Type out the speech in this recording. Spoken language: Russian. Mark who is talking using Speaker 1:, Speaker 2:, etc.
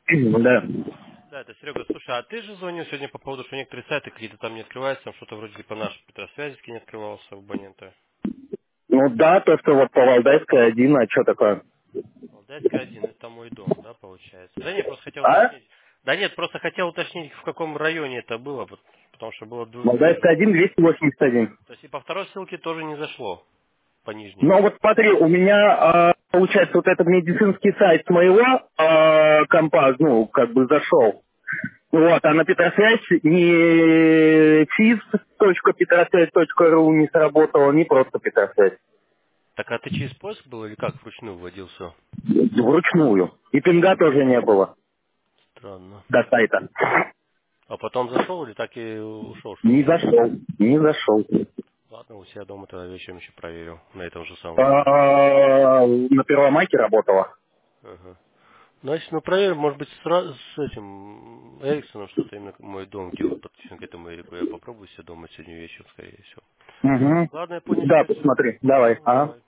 Speaker 1: Да.
Speaker 2: Да, это Серега. Слушай, а ты же звонил сегодня по поводу, что некоторые сайты какие-то там не открываются, там что-то вроде по нашей Петросвязевке не открывался в абонента.
Speaker 1: Ну да, то, что вот по Валдайской один, а что такое?
Speaker 2: Валдайская 1, это мой дом, да, получается? Да нет, просто хотел
Speaker 1: А?
Speaker 2: уточнить. Да нет, просто хотел уточнить, в каком районе это было, потому что было
Speaker 1: Валдайская один, 281.
Speaker 2: То есть и по второй ссылке тоже не зашло, по нижней.
Speaker 1: Ну вот смотри, у меня, получается, вот этот медицинский сайт с моего компа, ну, как бы зашел. Вот, а на Петросвязь ни fis.petrosвязь.ру не сработало, ни просто Петросвязь.
Speaker 2: Так а ты через поиск был или как вручную вводил все?
Speaker 1: Вручную. И пинга тоже не было
Speaker 2: Странно.
Speaker 1: до сайта.
Speaker 2: А потом зашел или так и ушел?
Speaker 1: Не зашел, не зашел.
Speaker 2: Ладно, у себя дома тогда вечером еще проверил. На этом же самом.
Speaker 1: На Первомайке работала.
Speaker 2: Ага. Значит, ну проверим, может быть, с этим Эриксоном что-то именно мой дом, где вот подписан к этому Эрику. Я попробую себе дома сегодня вечером, скорее всего.
Speaker 1: Угу.
Speaker 2: Ладно, я понял
Speaker 1: Да,
Speaker 2: тебя, все.
Speaker 1: посмотри. Давай. Ага.
Speaker 2: Давай.